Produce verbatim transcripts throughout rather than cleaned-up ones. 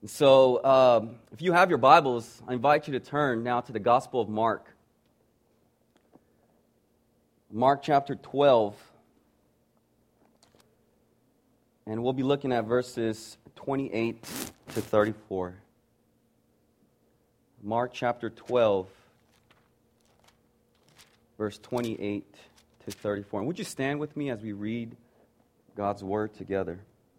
So, um, if you have your Bibles, I invite you to turn now to the Gospel of Mark. Mark chapter twelve. And we'll be looking at verses twenty-eight to thirty-four. Mark chapter twelve, verse twenty-eight to thirty-four. And would you stand with me as we read God's Word together?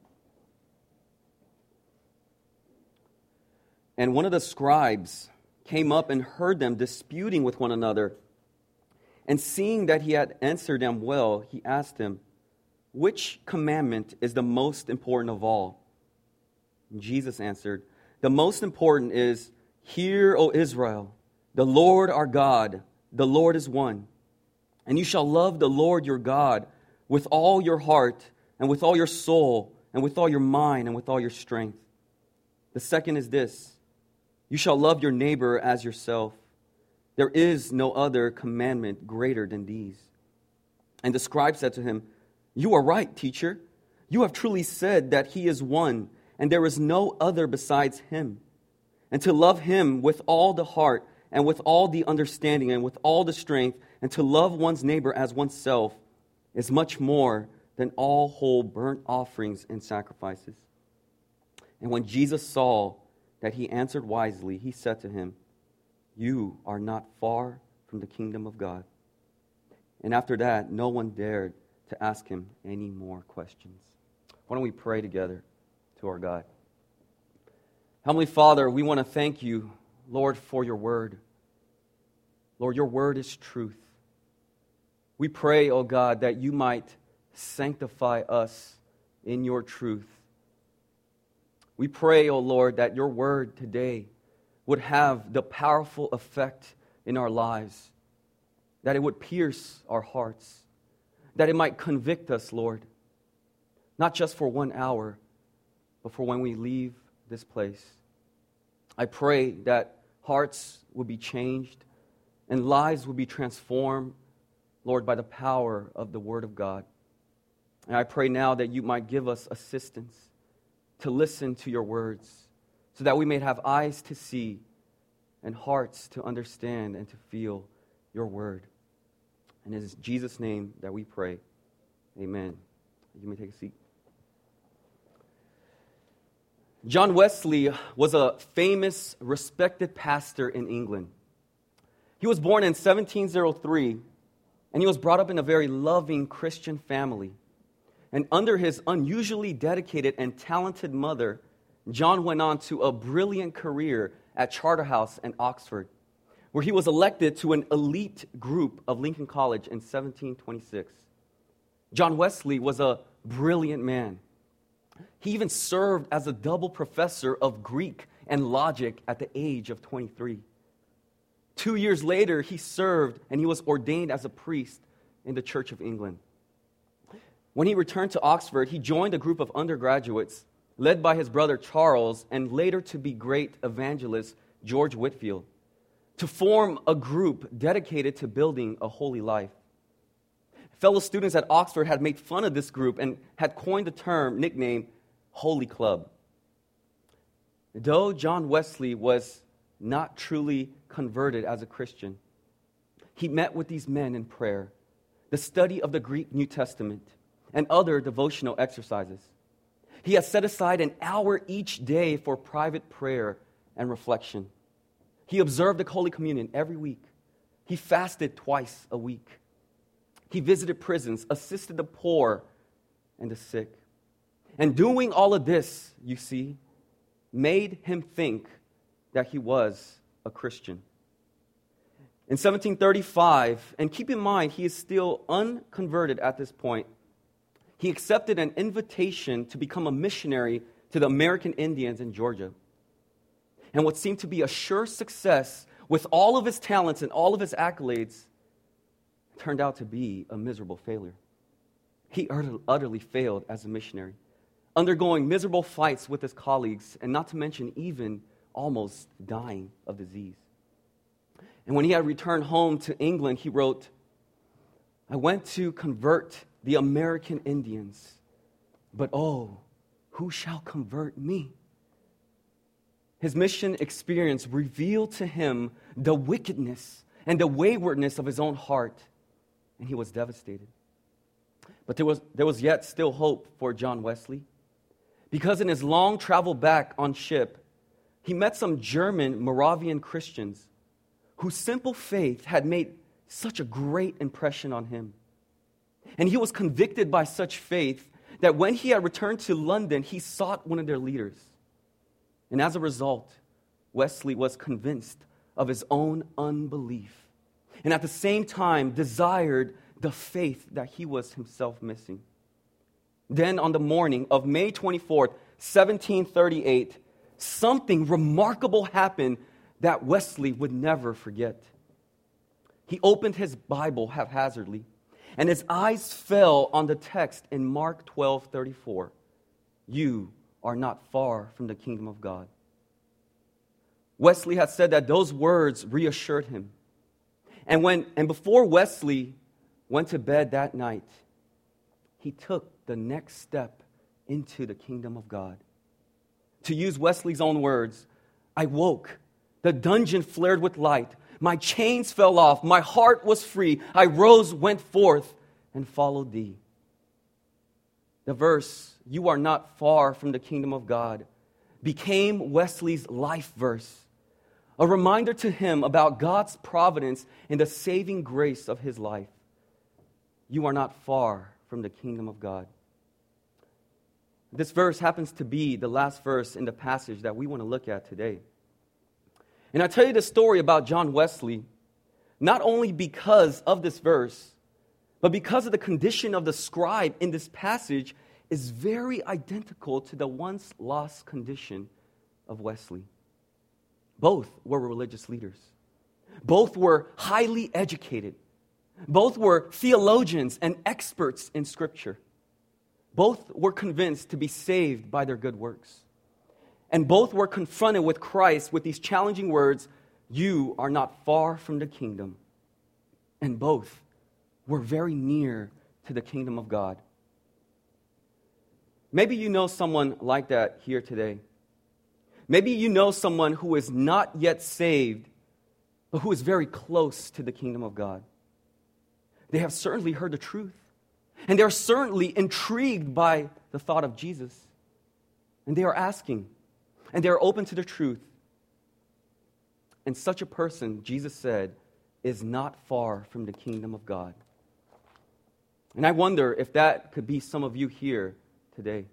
And one of the scribes came up and heard them disputing with one another. And seeing that he had answered them well, he asked him, "Which commandment is the most important of all?" And Jesus answered, "The most important is, 'Hear, O Israel, the Lord our God, the Lord is one. And you shall love the Lord your God with all your heart, and with all your soul, and with all your mind, and with all your strength. The second is this: you shall love your neighbor as yourself. There is no other commandment greater than these." And the scribe said to him, "You are right, teacher. You have truly said that he is one, and there is no other besides him. And to love him with all the heart, and with all the understanding, and with all the strength, and to love one's neighbor as oneself is much more than all whole burnt offerings and sacrifices." And when Jesus saw that he answered wisely, he said to him, "You are not far from the kingdom of God." And after that, no one dared to ask him any more questions. Why don't we pray together to our God? Heavenly Father, we want to thank you, Lord, for your word. Lord, your word is truth. We pray, oh God, that you might sanctify us in your truth. We pray, O Lord, that your word today would have the powerful effect in our lives, that it would pierce our hearts, that it might convict us, Lord, not just for one hour, but for when we leave this place. I pray that hearts will be changed and lives will be transformed, Lord, by the power of the Word of God. And I pray now that you might give us assistance to listen to your words, so that we may have eyes to see and hearts to understand and to feel your word. And it is in Jesus' name that we pray. Amen. You may take a seat. John Wesley was a famous, respected pastor in England. He was born in seventeen oh three, and he was brought up in a very loving Christian family. And under his unusually dedicated and talented mother, John went on to a brilliant career at Charterhouse in Oxford, where he was elected to an elite group of Lincoln College in seventeen twenty-six. John Wesley was a brilliant man. He even served as a double professor of Greek and logic at the age of twenty-three. Two years later, he served and he was ordained as a priest in the Church of England. When he returned to Oxford, he joined a group of undergraduates led by his brother Charles and later to be great evangelist George Whitefield, to form a group dedicated to building a holy life. Fellow students at Oxford had made fun of this group and had coined the term, nickname, Holy Club. Though John Wesley was not truly converted as a Christian, he met with these men in prayer, the study of the Greek New Testament, and other devotional exercises. He had set aside an hour each day for private prayer and reflection. He observed the Holy Communion every week. He fasted twice a week. He visited prisons, assisted the poor and the sick. And doing all of this, you see, made him think that he was a Christian. In seventeen thirty-five, and keep in mind, he is still unconverted at this point, he accepted an invitation to become a missionary to the American Indians in Georgia. And what seemed to be a sure success with all of his talents and all of his accolades turned out to be a miserable failure. He utterly failed as a missionary, undergoing miserable fights with his colleagues, and not to mention even almost dying of disease. And when he had returned home to England, he wrote, "I went to convert the American Indians, but oh, who shall convert me?" his mission experience revealed to him the wickedness and the waywardness of his own heart, and he was devastated. But there was, there was yet still hope for John Wesley, because in his long travel back on ship, he met some German Moravian Christians whose simple faith had made such a great impression on him. And he was convicted by such faith that when he had returned to London, he sought one of their leaders. And as a result, Wesley was convinced of his own unbelief, and at the same time desired the faith that he was himself missing. Then on the morning of May twenty-fourth, seventeen thirty-eight, something remarkable happened that Wesley would never forget. He opened his Bible haphazardly, and his eyes fell on the text in Mark twelve thirty-four. You are not far from the kingdom of God. Wesley had said that those words reassured him. And when and before Wesley went to bed that night, he took the next step into the kingdom of God. To use Wesley's own words, I woke, the dungeon flared with light, my chains fell off, my heart was free, I rose, went forth, and followed thee. The verse, you are not far from the kingdom of God, became Wesley's life verse, a reminder to him about God's providence and the saving grace of his life. You are not far from the kingdom of God. This verse happens to be the last verse in the passage that we want to look at today. And I tell you the story about John Wesley, not only because of this verse, but because of the condition of the scribe in this passage is very identical to the once lost condition of Wesley. Both were religious leaders. Both were highly educated. Both were theologians and experts in Scripture. Both were convinced to be saved by their good works. And both were confronted with Christ with these challenging words, you are not far from the kingdom. And both were very near to the kingdom of God. Maybe you know someone like that here today. Maybe you know someone who is not yet saved, but who is very close to the kingdom of God. They have certainly heard the truth, and they are certainly intrigued by the thought of Jesus. And they are asking, and they are open to the truth. And such a person, Jesus said, is not far from the kingdom of God. And I wonder if that could be some of you here today.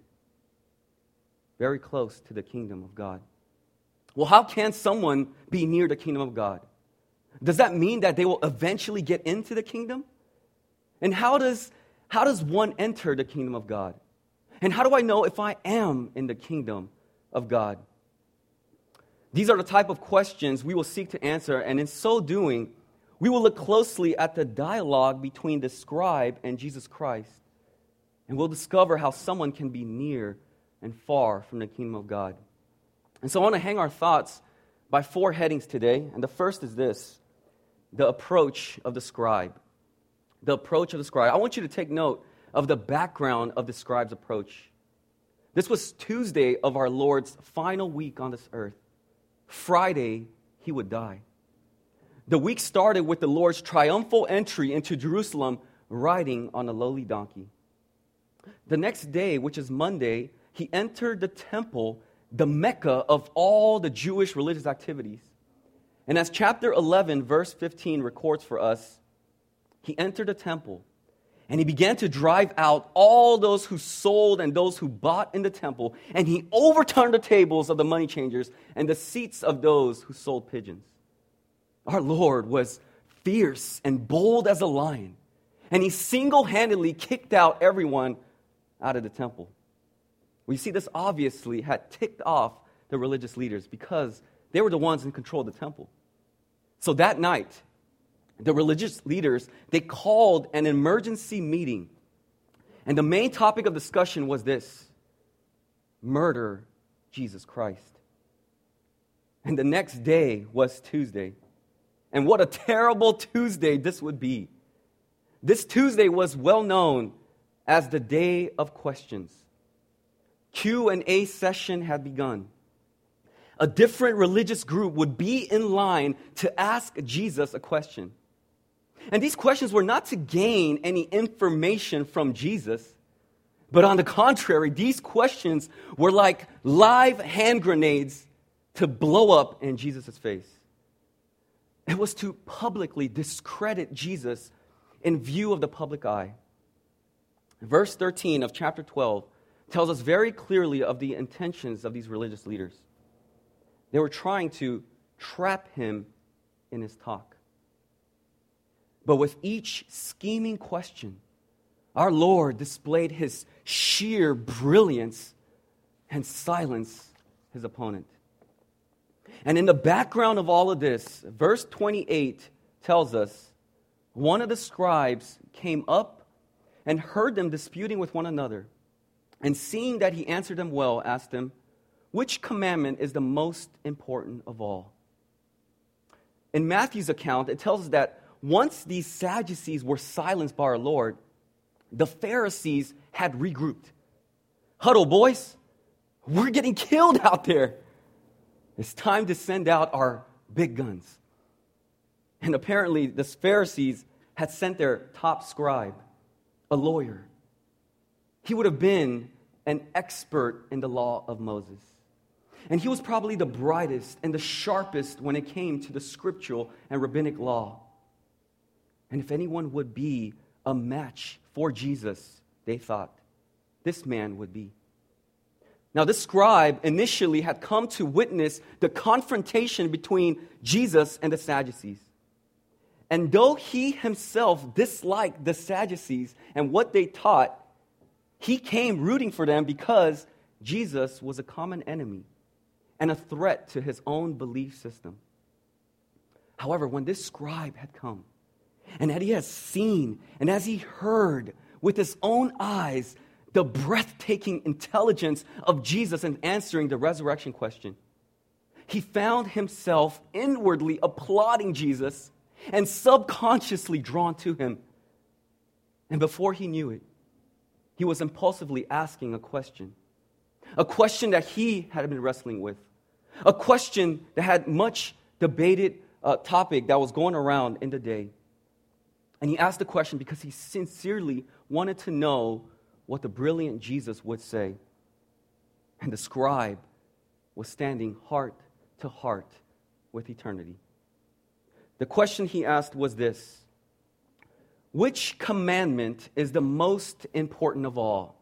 Very close to the kingdom of God. Well, how can someone be near the kingdom of God? Does that mean that they will eventually get into the kingdom? And how does, how does one enter the kingdom of God? And how do I know if I am in the kingdom of God? These are the type of questions we will seek to answer, and in so doing, we will look closely at the dialogue between the scribe and Jesus Christ, and we'll discover how someone can be near and far from the kingdom of God. And so I want to hang our thoughts by four headings today, and the first is this, the approach of the scribe. The approach of the scribe. I want you to take note of the background of the scribe's approach. This was Tuesday of our Lord's final week on this earth. Friday, he would die. The week started with the Lord's triumphal entry into Jerusalem riding on a lowly donkey. The next day, which is Monday, he entered the temple, the Mecca of all the Jewish religious activities. And as chapter eleven, verse fifteen records for us, he entered the temple and he began to drive out all those who sold and those who bought in the temple, and he overturned the tables of the money changers and the seats of those who sold pigeons. Our Lord was fierce and bold as a lion, and he single-handedly kicked out everyone out of the temple. We see this obviously had ticked off the religious leaders because they were the ones in control of the temple. So that night, the religious leaders, they called an emergency meeting. And the main topic of discussion was this: murder Jesus Christ. And the next day was Tuesday. And what a terrible Tuesday this would be. This Tuesday was well known as the day of questions. Q and A session had begun. a different religious group would be in line to ask Jesus a question. And these questions were not to gain any information from Jesus, but on the contrary, these questions were like live hand grenades to blow up in Jesus' face. It was to publicly discredit Jesus in view of the public eye. Verse thirteen of chapter twelve tells us very clearly of the intentions of these religious leaders. They were trying to trap him in his talk. But with each scheming question, our Lord displayed his sheer brilliance and silenced his opponent. And in the background of all of this, verse twenty-eight tells us, one of the scribes came up and heard them disputing with one another. And seeing that he answered them well, asked him, which commandment is the most important of all? In Matthew's account, it tells us that once these Sadducees were silenced by our Lord, the Pharisees had regrouped. Huddle, boys. We're getting killed out there. It's time to send out our big guns. And apparently, the Pharisees had sent their top scribe, a lawyer. He would have been an expert in the law of Moses. And he was probably the brightest and the sharpest when it came to the scriptural and rabbinic law. And if anyone would be a match for Jesus, they thought, this man would be. Now, this scribe initially had come to witness the confrontation between Jesus and the Sadducees. And though he himself disliked the Sadducees and what they taught, he came rooting for them because Jesus was a common enemy and a threat to his own belief system. However, when this scribe had come, and that he has seen, and as he heard with his own eyes the breathtaking intelligence of Jesus in answering the resurrection question, he found himself inwardly applauding Jesus and subconsciously drawn to him. And before he knew it, he was impulsively asking a question, a question that he had been wrestling with, a question that had much debated uh, topic that was going around in the day. And he asked the question because he sincerely wanted to know what the brilliant Jesus would say. And the scribe was standing heart to heart with eternity. The question he asked was this: which commandment is the most important of all?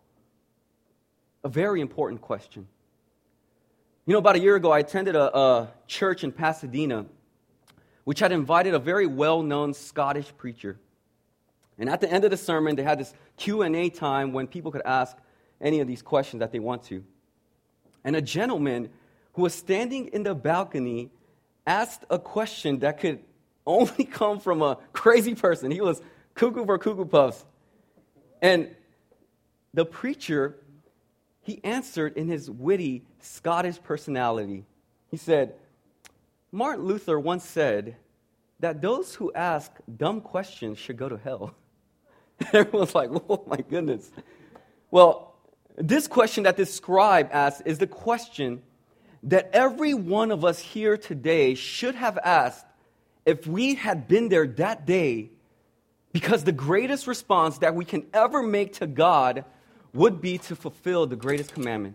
A very important question. You know, about a year ago, I attended a, a church in Pasadena, which had invited a very well-known Scottish preacher. And at the end of the sermon, they had this Q and A time when people could ask any of these questions that they want to. And a gentleman who was standing in the balcony asked a question that could only come from a crazy person. He was cuckoo for Cuckoo Puffs. And the preacher, he answered in his witty Scottish personality. He said, Martin Luther once said that those who ask dumb questions should go to hell. Everyone's like, oh my goodness. Well, this question that this scribe asked is the question that every one of us here today should have asked if we had been there that day, because the greatest response that we can ever make to God would be to fulfill the greatest commandment.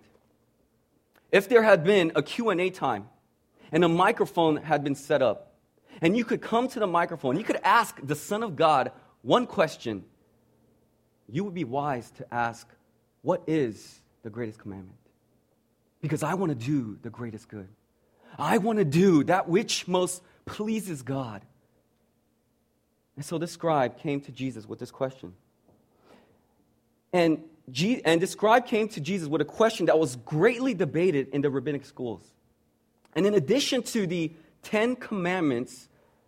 If there had been a Q and A time and a microphone had been set up, and you could come to the microphone, you could ask the Son of God one question, you would be wise to ask, what is the greatest commandment? Because I want to do the greatest good. I want to do that which most pleases God. And so this scribe came to Jesus with this question. And, G- and this scribe came to Jesus with a question that was greatly debated in the rabbinic schools. And in addition to the Ten Commandments,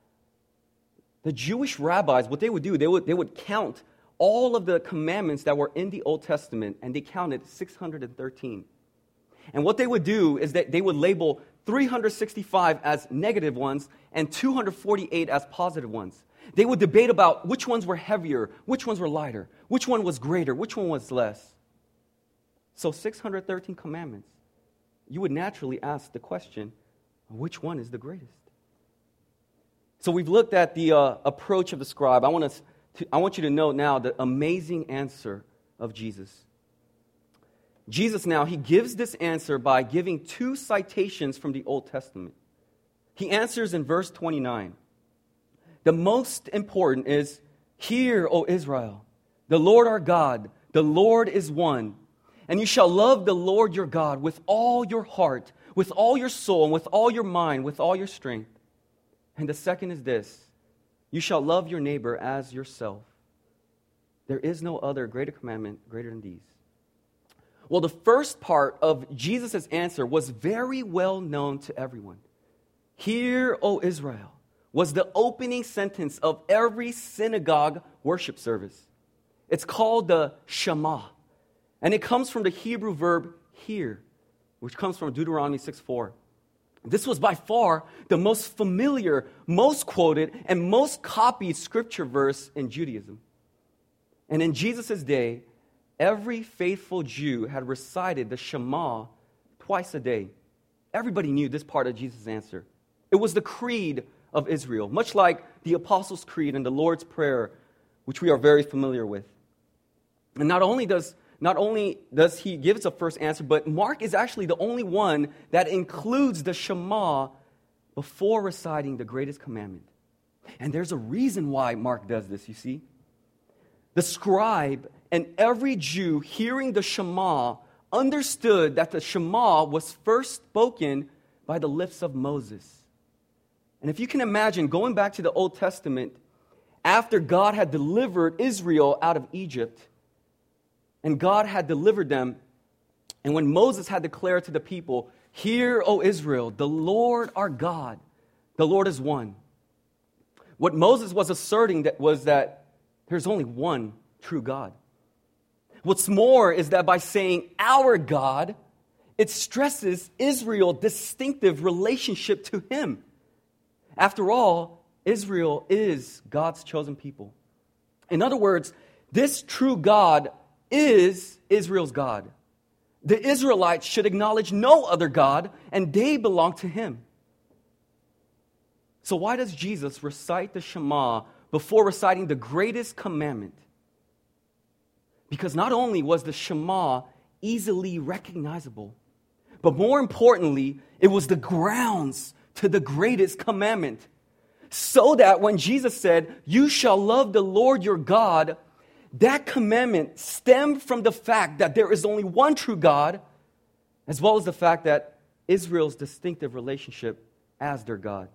the Jewish rabbis, what they would do, they would, they would count all of the commandments that were in the Old Testament, and they counted six hundred thirteen. And what they would do is that they would label three hundred sixty-five as negative ones and two hundred forty-eight as positive ones. They would debate about which ones were heavier, which ones were lighter, which one was greater, which one was less. So six hundred thirteen commandments. You would naturally ask the question, Which one is the greatest? So we've looked at the uh, approach of the scribe. I want us to, I want you to note now the amazing answer of Jesus. Jesus now, he gives this answer by giving two citations from the Old Testament. He answers in verse twenty-nine. The most important is, "Hear, O Israel, the Lord our God, the Lord is one. And you shall love the Lord your God with all your heart, with all your soul, and with all your mind, with all your strength." And the second is this: "You shall love your neighbor as yourself. There is no other greater commandment greater than these." Well, the first part of Jesus' answer was very well known to everyone. "Hear, O Israel," was the opening sentence of every synagogue worship service. It's called the Shema, and it comes from the Hebrew verb hear, which comes from Deuteronomy six four. This was by far the most familiar, most quoted, and most copied scripture verse in Judaism. And in Jesus' day, every faithful Jew had recited the Shema twice a day. Everybody knew this part of Jesus' answer. It was the creed of Israel, much like the Apostles' Creed and the Lord's Prayer, which we are very familiar with. And not only does Not only does he give us a first answer, but Mark is actually the only one that includes the Shema before reciting the greatest commandment. And there's a reason why Mark does this, you see. The scribe and every Jew hearing the Shema understood that the Shema was first spoken by the lips of Moses. And if you can imagine, going back to the Old Testament, after God had delivered Israel out of Egypt, and God had delivered them, and when Moses had declared to the people, "Hear, O Israel, the Lord our God, the Lord is one." What Moses was asserting that was that there's only one true God. What's more is that by saying "our God," it stresses Israel's distinctive relationship to him. After all, Israel is God's chosen people. In other words, this true God is Israel's God. The Israelites should acknowledge no other God, and they belong to him. So why does Jesus recite the Shema before reciting the greatest commandment? Because not only was the Shema easily recognizable, but more importantly, it was the grounds to the greatest commandment. So that when Jesus said, "You shall love the Lord your God," that commandment stemmed from the fact that there is only one true God, as well as the fact that Israel's distinctive relationship as their God.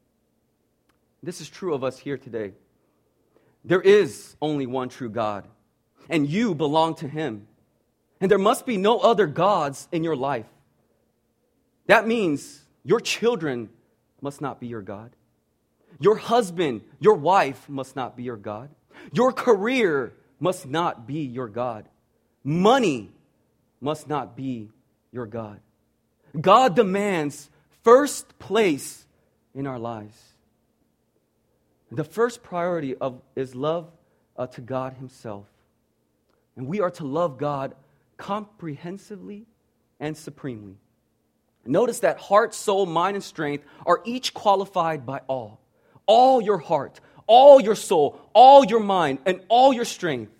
This is true of us here today. There is only one true God, and you belong to him. And there must be no other gods in your life. That means your children must not be your God. Your husband, your wife must not be your God. Your career must not be your God. Money must not be your God. God demands first place in our lives. The first priority of is love uh, to God himself. And we are to love God comprehensively and supremely. Notice that heart, soul, mind, and strength are each qualified by all. All your heart, all your soul, all your mind, and all your strength.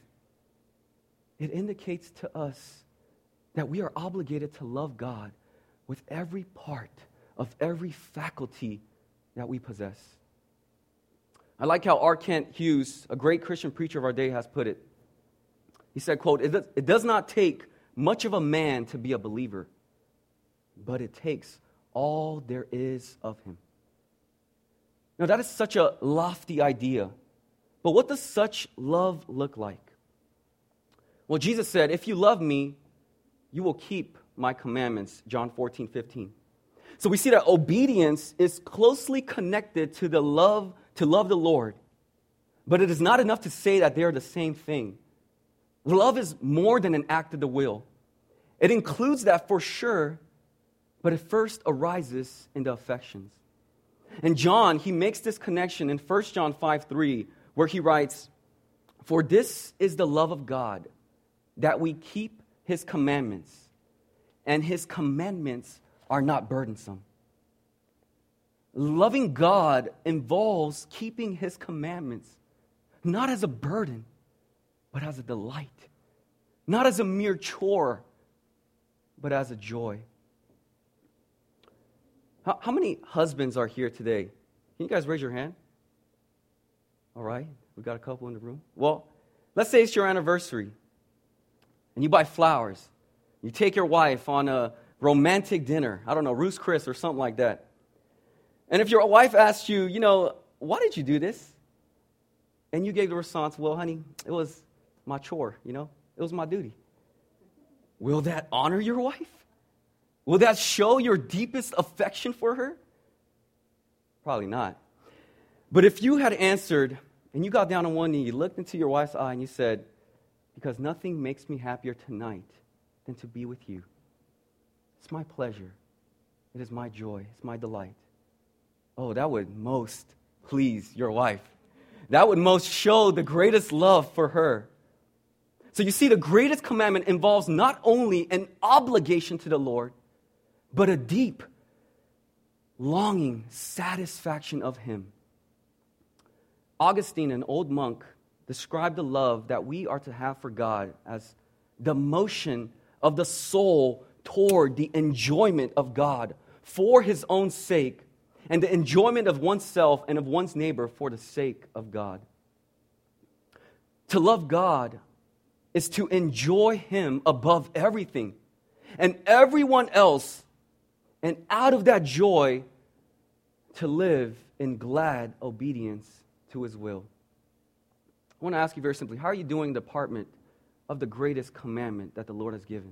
It indicates to us that we are obligated to love God with every part of every faculty that we possess. I like how R. Kent Hughes, a great Christian preacher of our day, has put it. He said, quote, it does, it does not take much of a man to be a believer, but it takes all there is of him. Now, that is such a lofty idea. But what does such love look like? Well, Jesus said, "If you love me, you will keep my commandments," John fourteen fifteen. So we see that obedience is closely connected to the love, to love the Lord. But it is not enough to say that they are the same thing. Love is more than an act of the will. It includes that for sure, but it first arises in the affections. And John, he makes this connection in First John five three, where he writes, "For this is the love of God, that we keep his commandments, and his commandments are not burdensome." loving God involves keeping His commandments, not as a burden, but as a delight. Not as a mere chore, but as a joy. How, how many husbands are here today? Can you guys raise your hand? All right, we got a couple in the room. Well, let's say it's your anniversary, and you buy flowers. You take your wife on a romantic dinner. I don't know, Ruth's Chris or something like that. And if your wife asks you, you know, why did you do this? And you gave the response, well, honey, it was my chore, you know. It was my duty. Will that honor your wife? Will that show your deepest affection for her? Probably not. But if you had answered, and you got down on one knee, you looked into your wife's eye, and you said, because nothing makes me happier tonight than to be with you. It's my pleasure. It is my joy. It's my delight. Oh, that would most please your wife. That would most show the greatest love for her. So you see, the greatest commandment involves not only an obligation to the Lord, but a deep, longing satisfaction of Him. Augustine, an old monk, described the love that we are to have for God as the motion of the soul toward the enjoyment of God for His own sake, and the enjoyment of oneself and of one's neighbor for the sake of God. To love God is to enjoy Him above everything and everyone else, and out of that joy, to live in glad obedience to His will. I want to ask you very simply, how are you doing in the department of the greatest commandment that the Lord has given?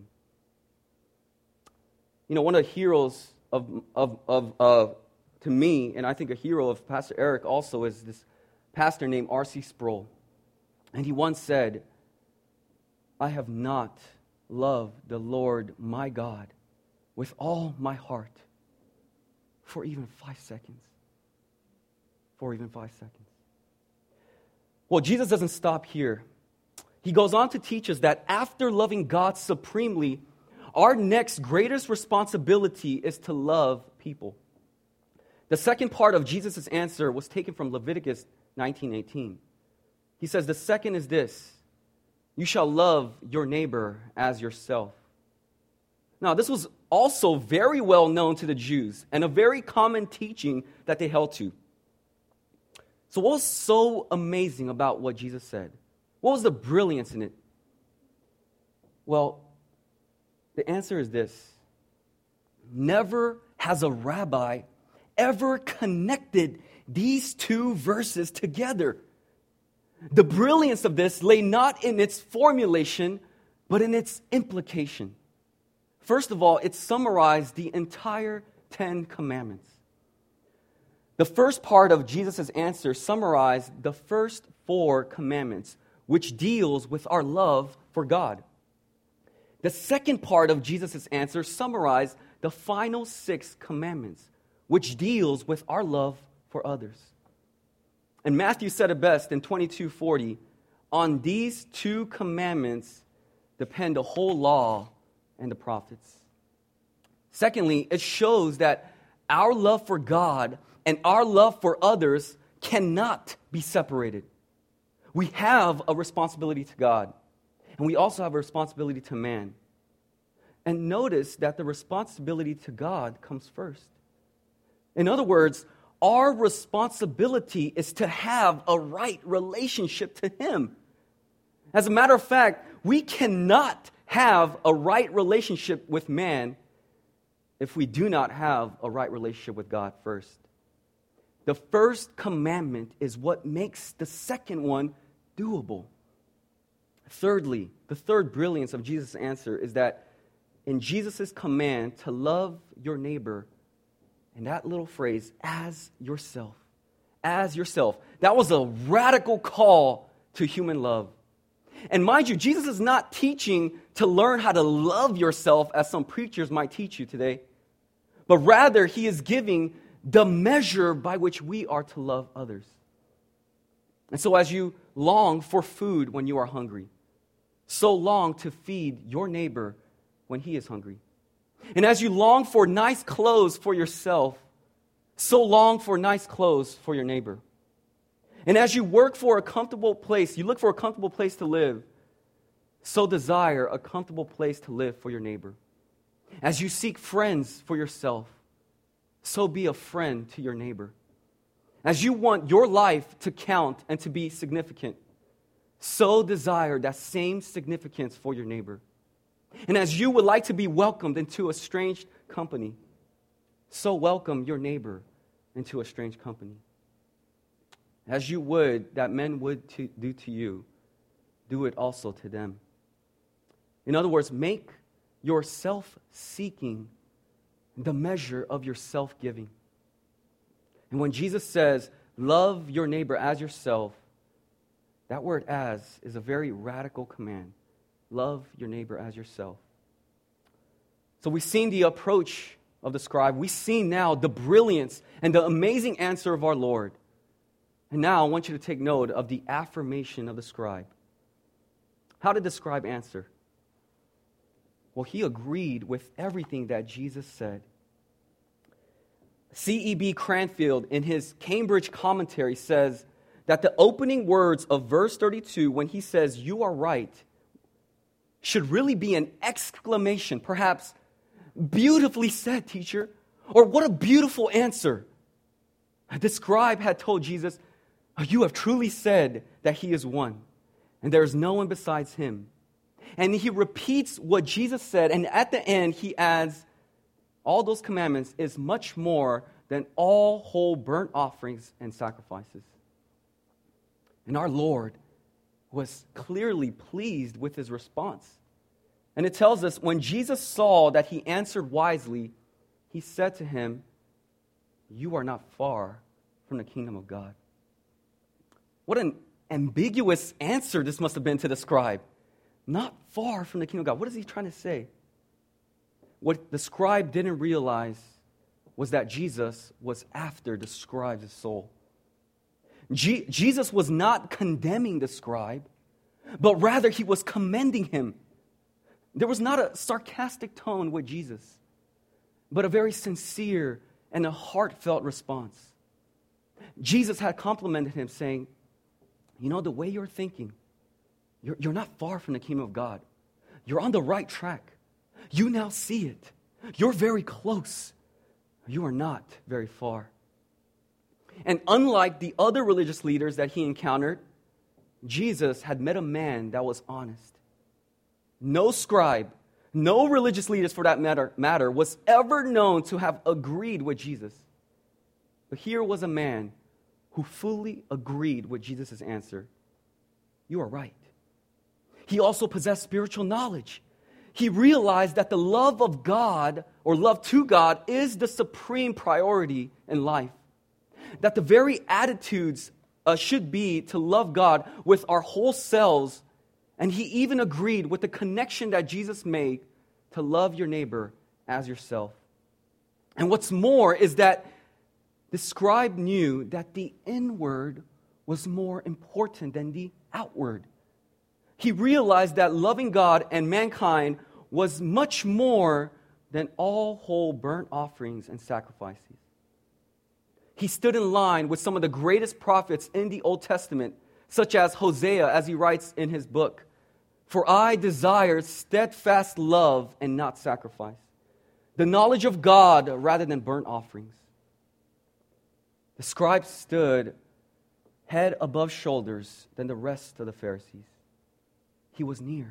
You know, one of the heroes of, of, of uh, to me, and I think a hero of Pastor Eric also, is this pastor named R C Sproul. And he once said, I have not loved the Lord my God with all my heart for even five seconds. For even five seconds. Well, Jesus doesn't stop here. He goes on to teach us that after loving God supremely, our next greatest responsibility is to love people. The second part of Jesus' answer was taken from Leviticus nineteen eighteen. He says, the second is this: you shall love your neighbor as yourself. Now, this was also very well known to the Jews and a very common teaching that they held to. So what was so amazing about what Jesus said? What was the brilliance in it? Well, the answer is this: never has a rabbi ever connected these two verses together. The brilliance of this lay not in its formulation, but in its implication. First of all, it summarized the entire Ten Commandments. The first part of Jesus' answer summarized the first four commandments, which deals with our love for God. The second part of Jesus' answer summarized the final six commandments, which deals with our love for others. And Matthew said it best in twenty-two forty, on these two commandments depend the whole law and the prophets. Secondly, it shows that our love for God and our love for others cannot be separated. We have a responsibility to God, and we also have a responsibility to man. And notice that the responsibility to God comes first. In other words, our responsibility is to have a right relationship to Him. As a matter of fact, we cannot have a right relationship with man if we do not have a right relationship with God first. The first commandment is what makes the second one doable. Thirdly, the third brilliance of Jesus' answer is that in Jesus' command to love your neighbor, and that little phrase, as yourself, as yourself, that was a radical call to human love. And mind you, Jesus is not teaching to learn how to love yourself as some preachers might teach you today, but rather He is giving the measure by which we are to love others. And so as you long for food when you are hungry, so long to feed your neighbor when he is hungry. And as you long for nice clothes for yourself, so long for nice clothes for your neighbor. And as you work for a comfortable place, you look for a comfortable place to live, so desire a comfortable place to live for your neighbor. As you seek friends for yourself, so be a friend to your neighbor. As you want your life to count and to be significant, so desire that same significance for your neighbor. And as you would like to be welcomed into a strange company, so welcome your neighbor into a strange company. As you would that men would to, do to you, do it also to them. In other words, make your self-seeking the measure of your self-giving. And when Jesus says, love your neighbor as yourself, that word as is a very radical command. Love your neighbor as yourself. So we've seen the approach of the scribe. We've seen now the brilliance and the amazing answer of our Lord. And now I want you to take note of the affirmation of the scribe. How did the scribe answer? Well, he agreed with everything that Jesus said. C E B Cranfield, in his Cambridge commentary, says that the opening words of verse thirty-two, when he says, you are right, should really be an exclamation, perhaps, beautifully said, teacher, or what a beautiful answer. The scribe had told Jesus, you have truly said that he is one, and there is no one besides him. And he repeats what Jesus said, and at the end he adds, all those commandments is much more than all whole burnt offerings and sacrifices. And our Lord was clearly pleased with his response. And it tells us, when Jesus saw that he answered wisely, he said to him, you are not far from the kingdom of God. What an ambiguous answer this must have been to the scribe. Not far from the kingdom of God. What is he trying to say? What the scribe didn't realize was that Jesus was after the scribe's soul. Je- Jesus was not condemning the scribe, but rather he was commending him. There was not a sarcastic tone with Jesus, but a very sincere and a heartfelt response. Jesus had complimented him, saying, you know, the way you're thinking, you're, you're not far from the kingdom of God. You're on the right track. You now see it. You're very close. You are not very far. And unlike the other religious leaders that he encountered, Jesus had met a man that was honest. No scribe, no religious leaders for that matter, matter was ever known to have agreed with Jesus. But here was a man who fully agreed with Jesus' answer. You are right. He also possessed spiritual knowledge. He realized that the love of God, or love to God, is the supreme priority in life. That the very attitudes uh, should be to love God with our whole selves. And he even agreed with the connection that Jesus made to love your neighbor as yourself. And what's more is that the scribe knew that the inward was more important than the outward. He realized that loving God and mankind was much more than all whole burnt offerings and sacrifices. He stood in line with some of the greatest prophets in the Old Testament, such as Hosea, as he writes in his book, for I desire steadfast love and not sacrifice, the knowledge of God rather than burnt offerings. The scribe stood head above shoulders than the rest of the Pharisees. He was near.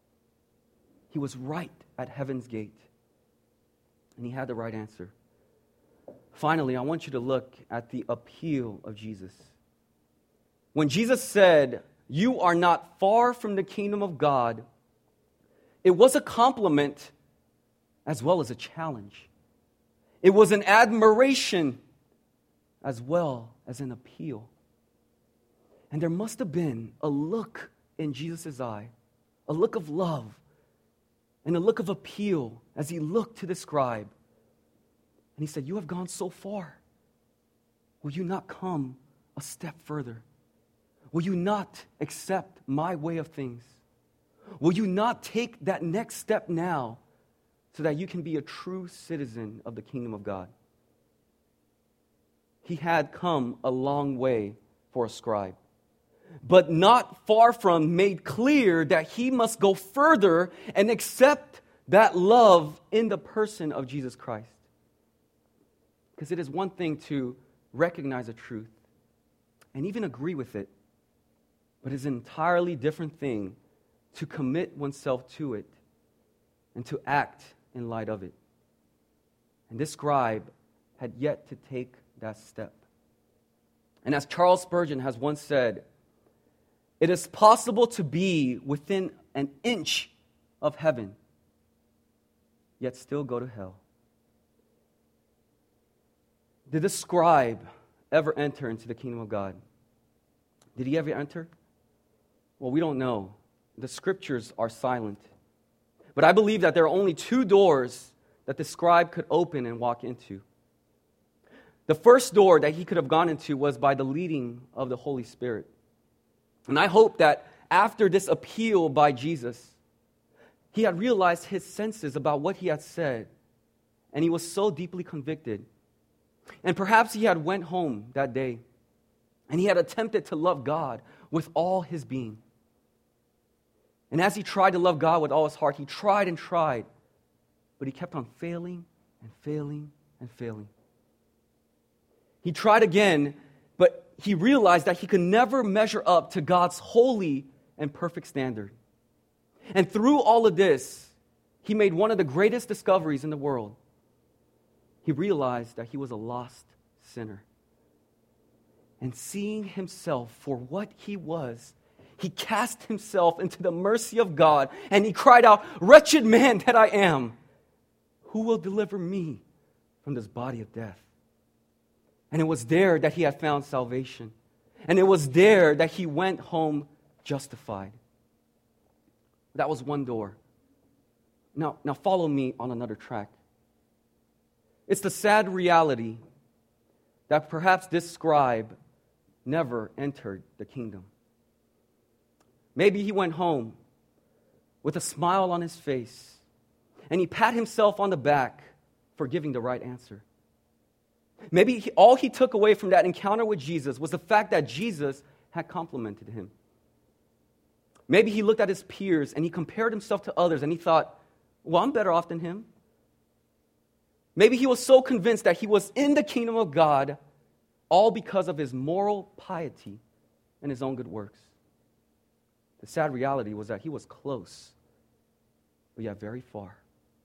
He was right at heaven's gate. And he had the right answer. Finally, I want you to look at the appeal of Jesus. When Jesus said, you are not far from the kingdom of God, it was a compliment as well as a challenge. It was an admiration as well as an appeal. And there must have been a look in Jesus' eye, a look of love, and a look of appeal as he looked to the scribe. And he said, you have gone so far. Will you not come a step further? Will you not accept my way of things? Will you not take that next step now so that you can be a true citizen of the kingdom of God? he had come a long way for a scribe, but not far from made clear that he must go further and accept that love in the person of Jesus Christ. Because it is one thing to recognize a truth and even agree with it, but it's an entirely different thing to commit oneself to it and to act in light of it. And this scribe had yet to take that step. And as Charles Spurgeon has once said, it is possible to be within an inch of heaven, yet still go to hell. Did the scribe ever enter into the kingdom of God? Did he ever enter? Well, we don't know. The scriptures are silent. But I believe that there are only two doors that the scribe could open and walk into. The first door that he could have gone into was by the leading of the Holy Spirit. And I hope that after this appeal by Jesus, he had realized his senses about what he had said, and he was so deeply convicted. And perhaps he had went home that day, and he had attempted to love God with all his being. And as he tried to love God with all his heart, he tried and tried, but he kept on failing and failing and failing. He tried again, but he realized that he could never measure up to God's holy and perfect standard. And through all of this, he made one of the greatest discoveries in the world. He realized that he was a lost sinner. And seeing himself for what he was, he cast himself into the mercy of God, and he cried out, "Wretched man that I am, who will deliver me from this body of death?" And it was there that he had found salvation. And it was there that he went home justified. That was one door. Now, now follow me on another track. It's the sad reality that perhaps this scribe never entered the kingdom. Maybe he went home with a smile on his face, and he pat himself on the back for giving the right answer. Maybe he, all he took away from that encounter with Jesus was the fact that Jesus had complimented him. Maybe he looked at his peers and he compared himself to others and he thought, well, I'm better off than him. Maybe he was so convinced that he was in the kingdom of God all because of his moral piety and his own good works. The sad reality was that he was close, but yet very far.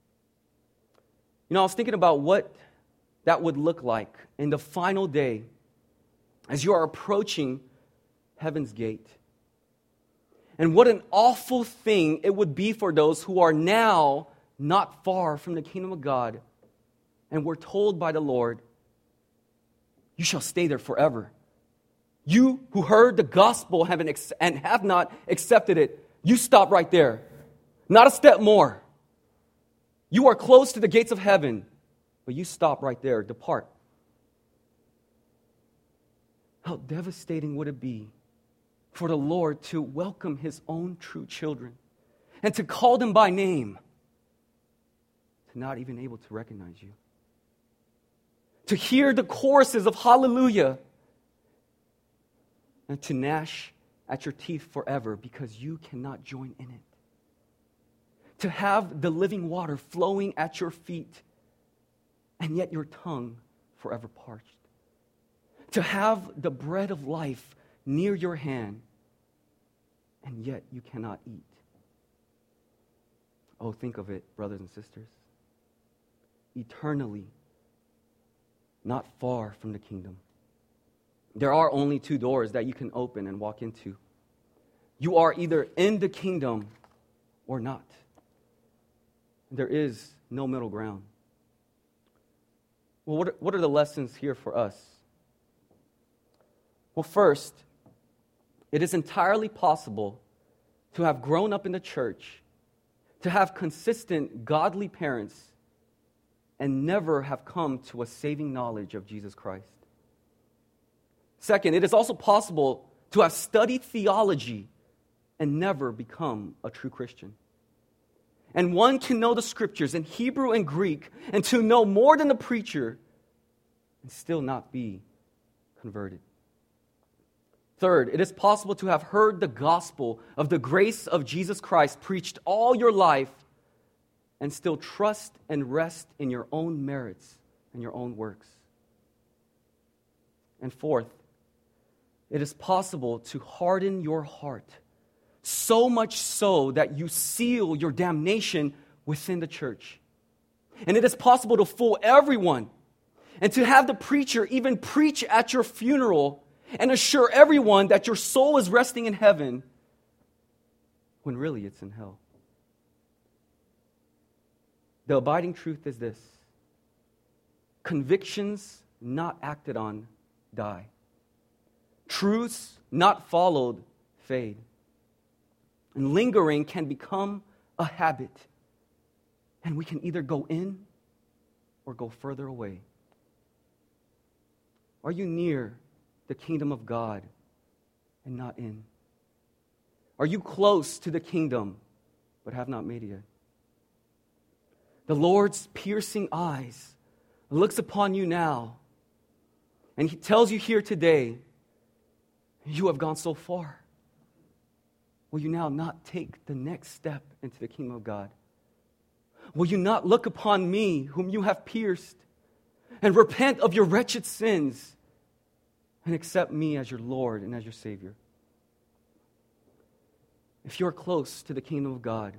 You know, I was thinking about what that would look like in the final day as you are approaching heaven's gate. And what an awful thing it would be for those who are now not far from the kingdom of God and were told by the Lord, you shall stay there forever. You who heard the gospel and have not accepted it, you stop right there. Not a step more. You are close to the gates of heaven, but you stop right there. Depart. How devastating would it be for the Lord to welcome his own true children and to call them by name, to not even able to recognize you. To hear the choruses of hallelujah and to gnash at your teeth forever because you cannot join in it. To have the living water flowing at your feet and yet your tongue forever parched. To have the bread of life near your hand and yet you cannot eat. Oh, think of it, brothers and sisters. Eternally, not far from the kingdom. There are only two doors that you can open and walk into. You are either in the kingdom or not. There is no middle ground. Well, what are, what are the lessons here for us? Well, first, it is entirely possible to have grown up in the church, to have consistent godly parents, and never have come to a saving knowledge of Jesus Christ. Second, it is also possible to have studied theology and never become a true Christian. And one can know the scriptures in Hebrew and Greek and to know more than the preacher and still not be converted. Third, it is possible to have heard the gospel of the grace of Jesus Christ preached all your life and still trust and rest in your own merits and your own works. And fourth, it is possible to harden your heart, so much so that you seal your damnation within the church. And it is possible to fool everyone and to have the preacher even preach at your funeral and assure everyone that your soul is resting in heaven when really it's in hell. The abiding truth is this: convictions not acted on die. Truths not followed fade. And lingering can become a habit. And we can either go in or go further away. Are you near the kingdom of God and not in? Are you close to the kingdom but have not made it yet? The Lord's piercing eyes looks upon you now, and He tells you here today, you have gone so far. Will you now not take the next step into the kingdom of God? Will you not look upon me, whom you have pierced, and repent of your wretched sins and accept me as your Lord and as your Savior? If you're close to the kingdom of God,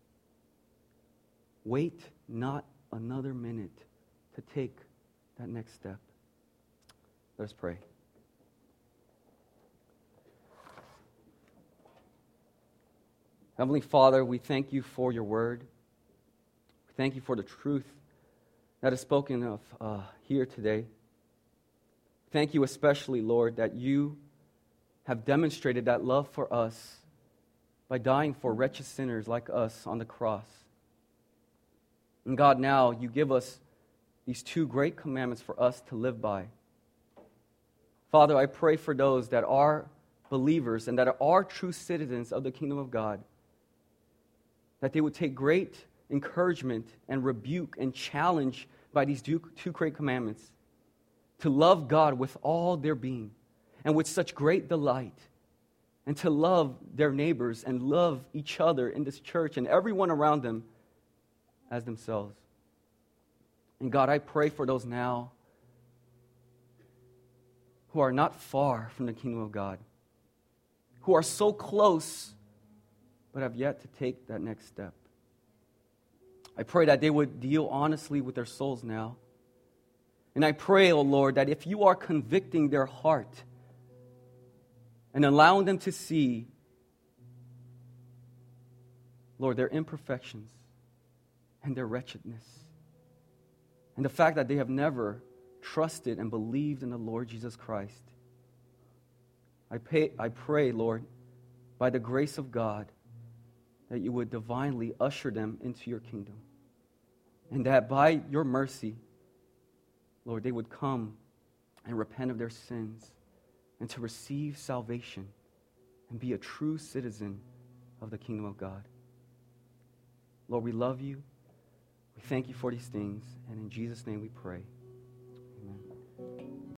wait not another minute to take that next step. Let us pray. Heavenly Father, we thank you for your word. We thank you for the truth that is spoken of uh, here today. Thank you especially, Lord, that you have demonstrated that love for us by dying for wretched sinners like us on the cross. And God, now you give us these two great commandments for us to live by. Father, I pray for those that are believers and that are true citizens of the kingdom of God, that they would take great encouragement and rebuke and challenge by these two, two great commandments, to love God with all their being and with such great delight, and to love their neighbors and love each other in this church and everyone around them as themselves. And God, I pray for those now who are not far from the kingdom of God, who are so close but have yet to take that next step. I pray that they would deal honestly with their souls now. And I pray, oh Lord, that if you are convicting their heart and allowing them to see, Lord, their imperfections and their wretchedness, and the fact that they have never trusted and believed in the Lord Jesus Christ, I pray, I pray, Lord, by the grace of God, that you would divinely usher them into your kingdom, and that by your mercy, Lord, they would come and repent of their sins and to receive salvation and be a true citizen of the kingdom of God. Lord, we love you. We thank you for these things, and in Jesus' name we pray.